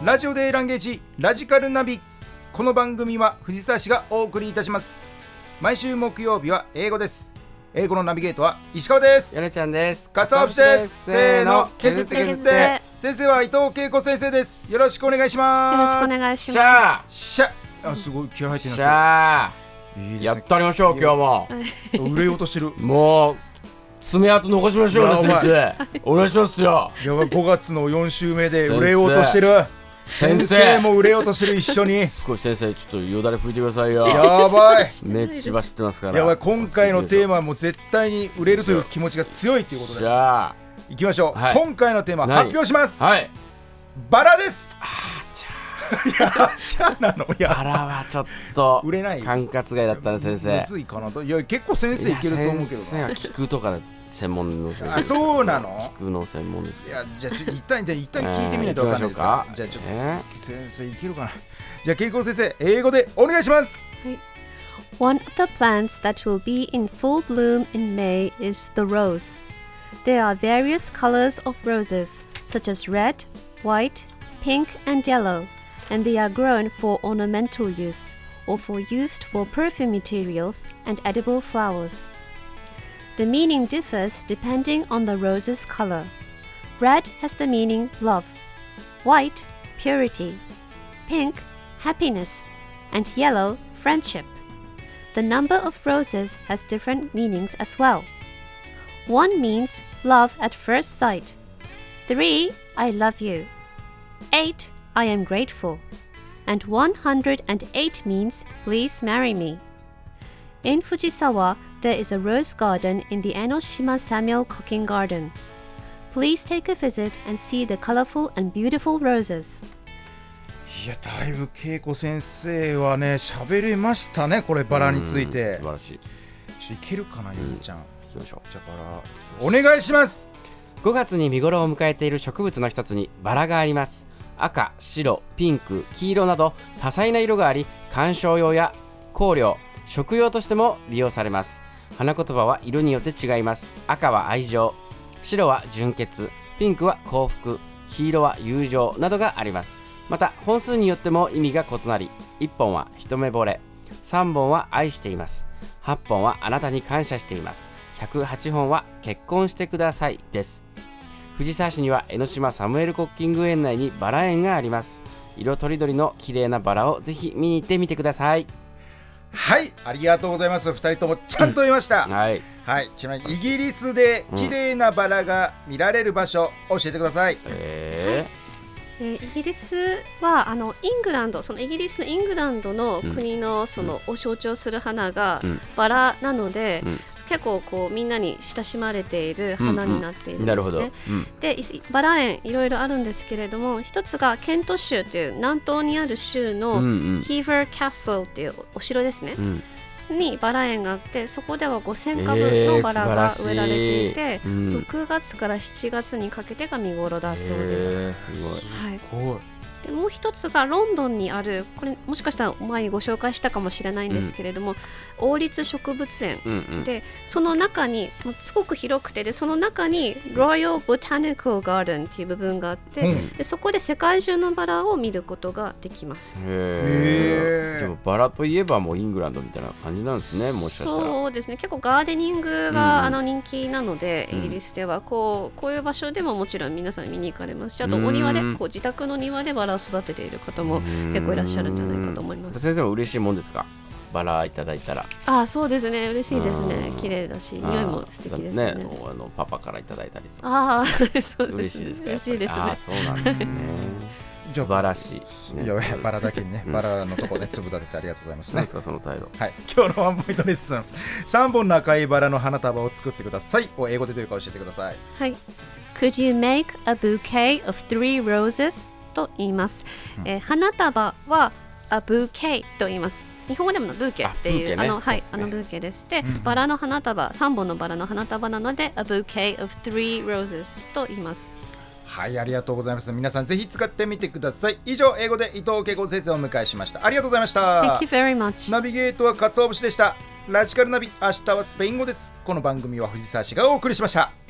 ラジオでランゲージラジカルナビ。この番組は藤沢市がお送りいたします。毎週木曜日は英語です。英語のナビゲートは石川です。 やねちゃんです。 かつお節です。せーの、削って削って。先生は伊藤恵子先生です。よろしくお願いします。 よろしくお願いします。 シャー、すごい気合入ってるな。 シャー、いいですね、やってありましょう。今日も売れようとしてる。 もう爪痕残しましょうね、先生。お願いしますよ。 やばい、5月の4週目で売れようとしてる。先生も売れようとしてる。一緒に少し先生ちょっとよだれ拭いてくださいよ。 やばい、 目血走ってますから。 やばい、今回のテーマはもう絶対に売れるという気持ちが強いということでいきましょう、はい、今回のテーマ発表します。 はい、 バラです。 いやチャーなの。いや、 バラはちょっと売れない、 管轄外だったね先生。 むずいかなと。いや結構先生いけると思うけどな。 先生は菊とか専門の先生。 あ、そうなの。 菊の専門です。 いや、じゃあ一旦聞いてみないと分かんないですか。じゃあちょっと、先生いけるかな。じゃあ恵子先生、英語でお願いします。 はい。One of the plants that will be in full bloom in May is the rose. There are various colors of roses, such as red, white, pink, and yellow, and they are grown for ornamental use or for used for perfume materials and edible flowers. The meaning differs depending on the rose's color. Red has the meaning love, white, purity, pink, happiness, and yellow, friendship. The number of roses has different meanings as well. 1 means love at first sight. 3, I love you. 8, I am grateful. And 108 means please marry me. In Fujisawa, there is a rose garden in the Enoshima Samuel Cooking Garden. Please take a visit and see the colorful and beautiful roses. いや、だいぶ恵子先生はね、喋れましたね、これバラについて。 素晴らしい。 ちょっといけるかな、ゆうちゃん。 行きましょう。 じゃあバラお願いします。 5月に見頃を迎えている植物の一つにバラがあります。赤、白、ピンク、黄色など多彩な色があり、観賞用や香料、食用としても利用されます。花言葉は色によって違います。赤は愛情、白は純潔、ピンクは幸福、黄色は友情などがあります。また本数によっても意味が異なり、1本は一目惚れ、3本は愛しています、8本はあなたに感謝しています、108本は結婚してくださいです。藤沢市には江ノ島サムエルコッキング園内にバラ園があります。色とりどりの綺麗なバラをぜひ見に行ってみてください。 はい、ありがとうございます。2人ともちゃんと言いました、 はい、 はい。ちなみにイギリスで綺麗なバラが見られる場所、教えてください。 イギリスはイングランド、そのイギリスのイングランドの国のそのを象徴する花がバラなので、結構こうみんなに親しまれている花になっているんですね。で、バラ園いろいろあるんですけれども、一つがケント州という南東にある州のヒーバーキャッスルっていうお城ですね、にバラ園があって、そこでは5000株のバラが植えられていて、6月から7月にかけてが見頃だそうです。 すごい。 はい。でもう一つがロンドンにある、これもしかしたら前にご紹介したかもしれないんですけれども、王立植物園、でその中にすごく広くて、でその中に Royal Botanical Garden っていう部分があって、でそこで世界中のバラを見ることができます。 でもバラといえばもうイングランドみたいな感じなんですね、もしかしたら。 そうですね、結構ガーデニングが人気なので、イギリスではこういう場所でももちろん皆さん見に行かれますし、あとお庭で自宅の庭でバラを育てている方も結構いらっしゃるんじゃないかと思います。 先生も嬉しいもんですか、バラいただいたら。 そうですね、嬉しいですね。綺麗だし匂いも素敵ですね。 パパからいただいたりとか。そうですね、 嬉しいですか。 嬉しいですね。 そうなんですね。素晴らしい。 いや、バラだけにね、バラのとこね、粒立ててありがとうございますね。 何ですかその態度。 はい、今日のワンポイントレッスン、3本の赤いバラの花束を作ってくださいを英語でどういうか教えてください。 はい。Could you make a bouquet of 3 roses? と言います。花束は a bouquet と言います。日本語でものブーケっていう、ブーケです。で、バラの花束、3本のバラの花束なので a bouquet of 3 roses と言います。 はい、ありがとうございます。皆さんぜひ使ってみてください。以上、英語で伊藤恵子先生をお迎えしました。ありがとうございました。 Thank you very much。 ナビゲートはかつお節でした。ラジカルナビ、明日はスペイン語です。この番組は藤沢市がお送りしました。